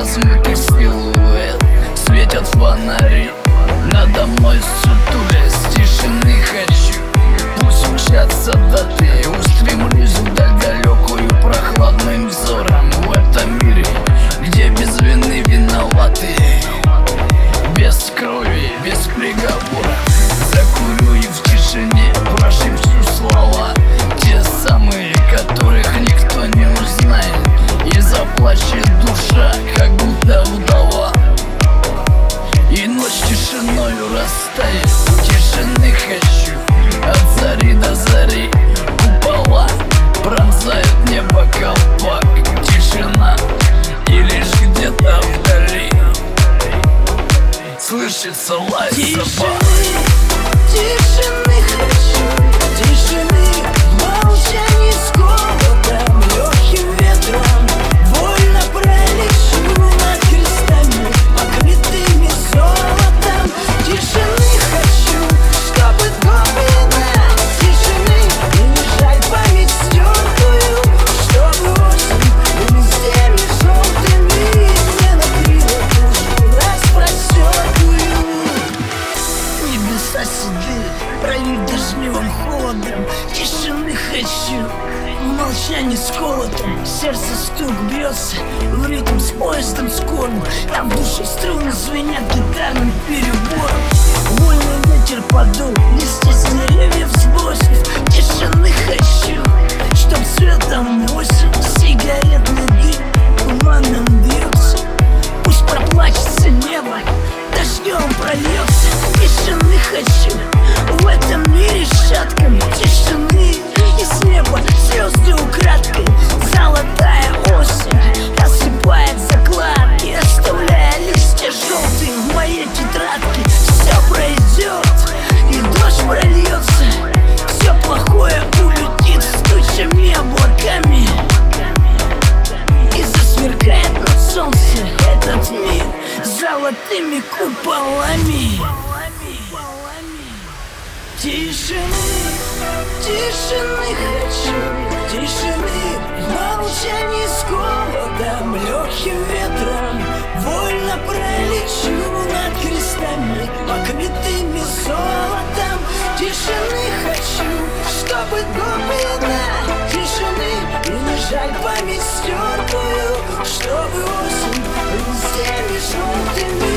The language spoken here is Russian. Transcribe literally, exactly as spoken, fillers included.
размытый силуэт, светят фонари. Надо мной сутулясь, тишины хочу. Пусть мчатся доты, устремлюсь вдаль далекую прохладным взором. В этом мире, где без вины виноваты, без крови, без приговора. Закурю и в тишине прошепчу слова, те самые, которых никто не узнает. И заплачет душа, как будто вдова, и ночь тишиною растает. Тишины хочу от зари до зари. Купола пронзают небо колпак. Тишина, и лишь где-то вдали слышится лай собак. Тишины хочу, тишины, молчание с голодом, легким ветром. Вольно пролечу над крестами, покрытыми золотом. Тишины хочу, чтобы глубина тишины, и не жаль память стертую, чтобы осень вместеми желтыми не накрыла душу распростертую. Небеса седые, пролив дождливым холодом. Тишины хочу, в молчании с холодом. Сердце стук бьется в ритм с поездом скорбу. Там в душе струны звенят гитарным перебором. Вольный ветер подул, листья с деревьев сбросив. Тишины хочу, чтоб цветом осень сигаретный дым туманом бьется. Пусть проплачется небо, дождем прольется. Тишины хочу, в этом мире шатками. Тишины, и с неба звезды украдкой. Золотая осень осыпает закладки, оставляя листья желтые в моей тетрадке. Все пройдет, и дождь прольется, все плохое улетит с тучами, облаками. И засверкает на солнце этот мир золотыми куполами. Тишины, тишины хочу, тишины, в молчании с голодом, легким ветром. Вольно пролечу над крестами, покрытыми золотом. Тишины хочу, чтобы глубина тишины, и не жаль память стертую, чтобы осень везде желтыми